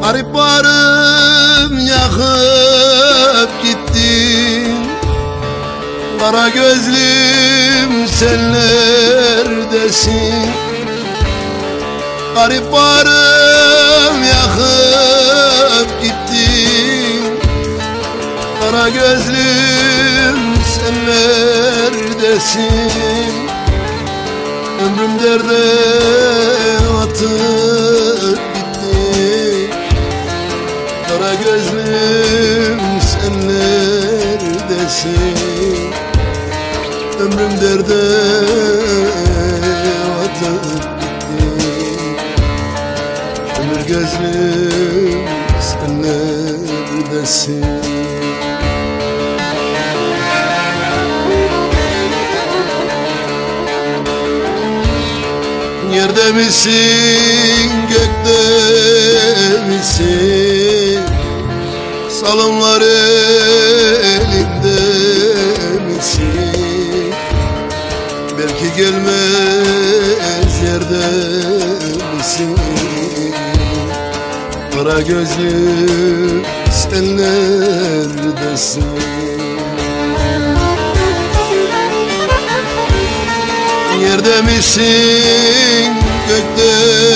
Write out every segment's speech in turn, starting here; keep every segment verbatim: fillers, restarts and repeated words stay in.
Garip varım yakıp gittin, kara gözlüm sen neredesin? Garip varım yakıp gittin, kara gözlüm sen neredesin? Ömrüm derde atıp gitti, kara gözlüm sen neredesin? Ömrüm derde atıp gitti, kömür gözlüm sen neredesin? Yerde misin, gökte misin? Salımlar elinde misin? Belki gelmez yerde misin? Kara gözlüm sen neredesin? Yerde misin, gökte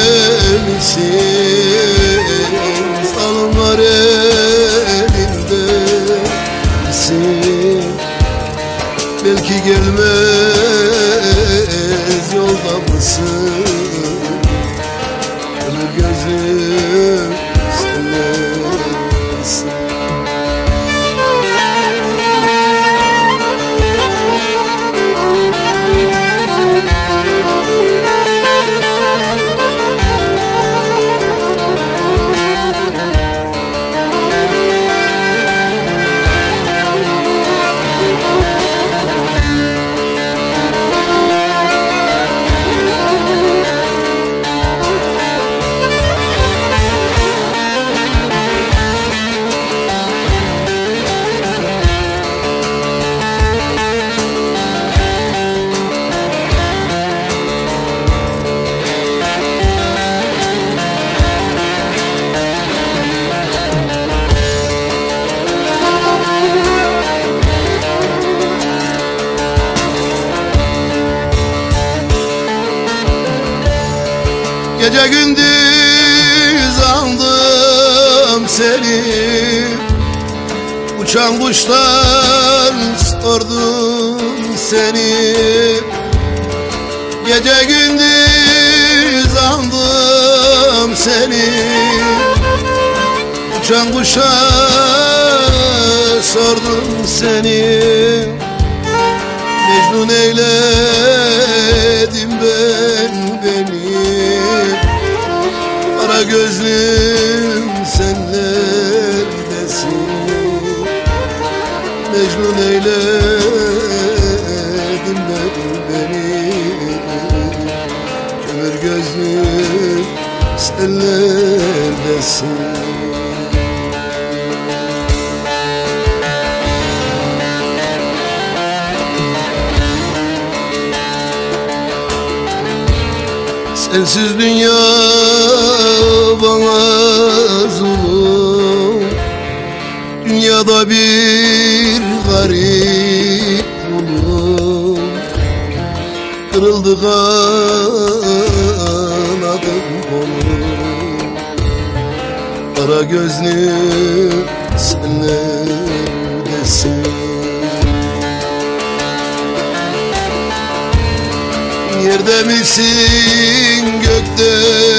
misin? Salımlar elinde misin? Belki gelmez yolda mısın? Kömür gözlüm sen neredesin? Gece gündüz andım seni, uçan kuşlar sordum seni. Gece gündüz andım seni, uçan kuşlar sordum seni. Mecnun eyledim ben beni, kara gözlüm sen neredesin? Mecnun eyledin beni, kömür gözlüm sen neredesin? Sensiz dünya bana zulüm, dünyada bir garip kulum. Kırıldı kanadım kolum, kara gözlüm sen neredesin? Yerde misin, gökte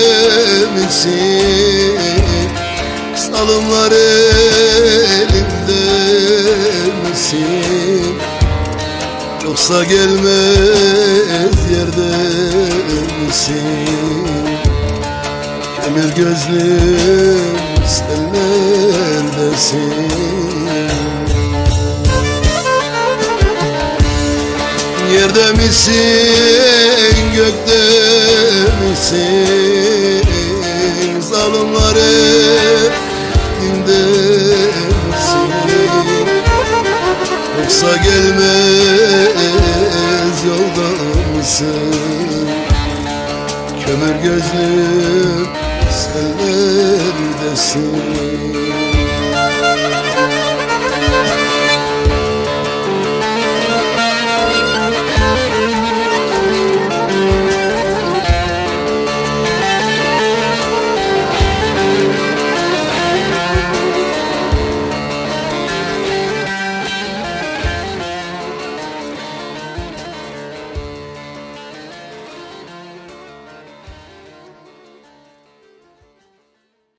misin? Salımlar elinde misin? Yoksa gelmez yerde misin? Kömür gözlüm sen neredesin? Yerde misin, gökte misin? Zalimler elinde misin? Yoksa gelmez yolda mısın? Kömür gözlüm sen neredesin? neredesin?